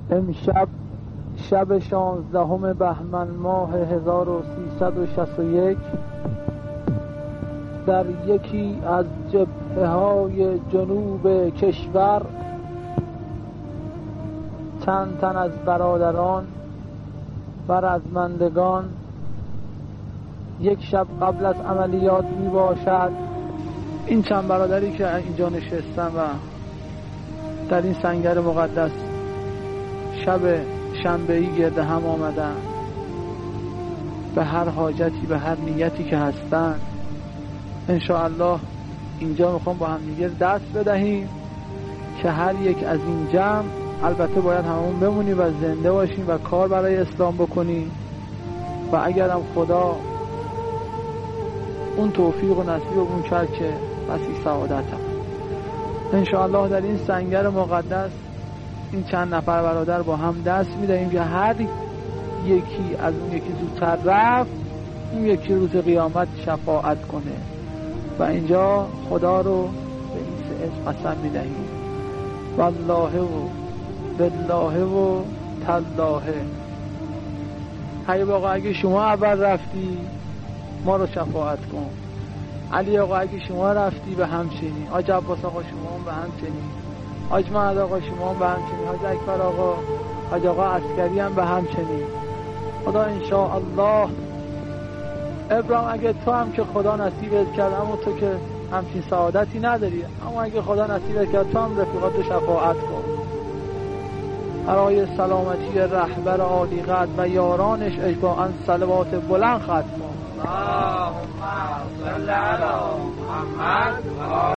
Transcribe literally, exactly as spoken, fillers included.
امشب شب شانزدهم بهمن ماه هزار و سیصد و شصت و یک در یکی از جبهه های جنوب کشور چند تن از برادران و رزمندگان یک شب قبل از عملیات می باشد. این چند برادری که اینجا نشستن و در این سنگر مقدس شب شنبه‌ای گرد هم آمدن، به هر حاجتی به هر نیتی که هستن انشاءالله اینجا میخوام با هم دیگه دست بدهیم که هر یک از این جمع، البته باید همون بمونیم و زنده باشیم و کار برای اسلام بکنیم و اگرم خدا اون توفیق و نصیب اون کرد که بسی سعادت هم انشاءالله در این سنگر مقدس این چند نفر برادر با هم دست میدهیم که هر یکی از اون یکی زودتر رفت اون یکی روز قیامت شفاعت کنه و اینجا خدا رو به این سه اسم قسم میدهیم والله و بالله و تالله. هی آقا اگه شما اول رفتی ما رو شفاعت کن، علی آقا اگه شما رفتی به همچنین، حاج عباس آقا شما هم به همچنین، حاج محمد آقا شما هم به همچنین، حاج اکبر آقا، حاج آقا عسکری هم به همچنین. خدا انشاءالله ابراهیم اگه تو هم که خدا نصیبت کرد، اما تو که همچین سعادتی نداری، اما اگه خدا نصیبت کرد تو هم رفیقات شفاعت کن برای سلامتی رهبر عالی قدر و یارانش اجماعاً صلوات بلند ختم کن. اللهم صل علی محمد.